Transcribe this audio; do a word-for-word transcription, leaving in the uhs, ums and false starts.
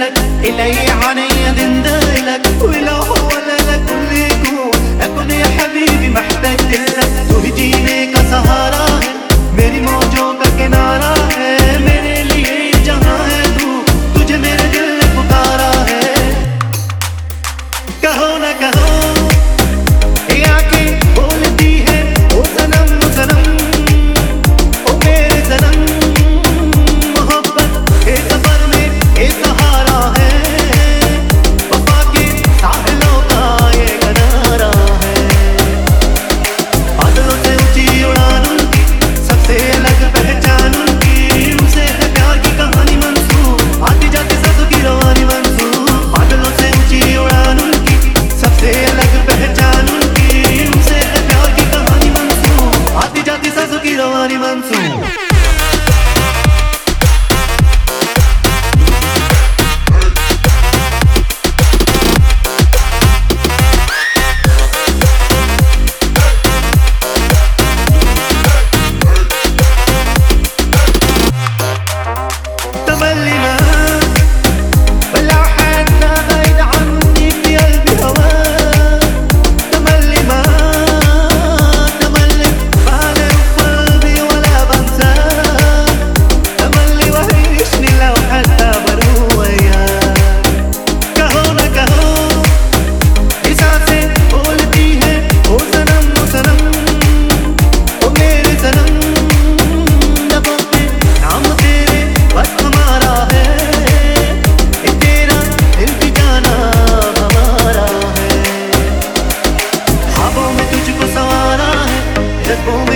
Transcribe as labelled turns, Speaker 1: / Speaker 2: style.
Speaker 1: لك إلي عيني دندلك ولو هو لك كل يكون أكون يا حبيبي محتاج لك तू ही जीने का सहारा है मेरी मौजों का किनारा है मेरे लिए जहां है तू तुझे मेरे दिल ने पुकारा है कहो ना कहो ये आंखें बोलती है ओ सनम सनम ओ मेरे सनम मोहब्बत के सफर में ये सहारा है वफा के साहिलों का ये किनारा है बादलों से ऊंची उड़ान उनकी सबसे अलग पहचान उनकी उनसे है प्यार की कहानी मंसूब आती जाती सांसों की रवानी मंसूब बादलों से ऊंची उड़ान उनकी सबसे अलग पहचान उनकी उनसे है प्यार की कहानी मंसूब आती जाती सांसों की रवानी मंसूब تملينا ولا حتى بعيد عني في قلبي هواك تملي ما تملي بعرف قلبي ولا بنساك تملي وحشني لو حتى بروح وياك कहो ना कहो ये सांसें बोलती है ओ सनम ओ सनम ओ मेरे सनम लबों पे नाम तेरे बस हमारा है ये तेरा दिल भी जाना हमारा है ख्वाबों में तुझको संवारा है जज्बों में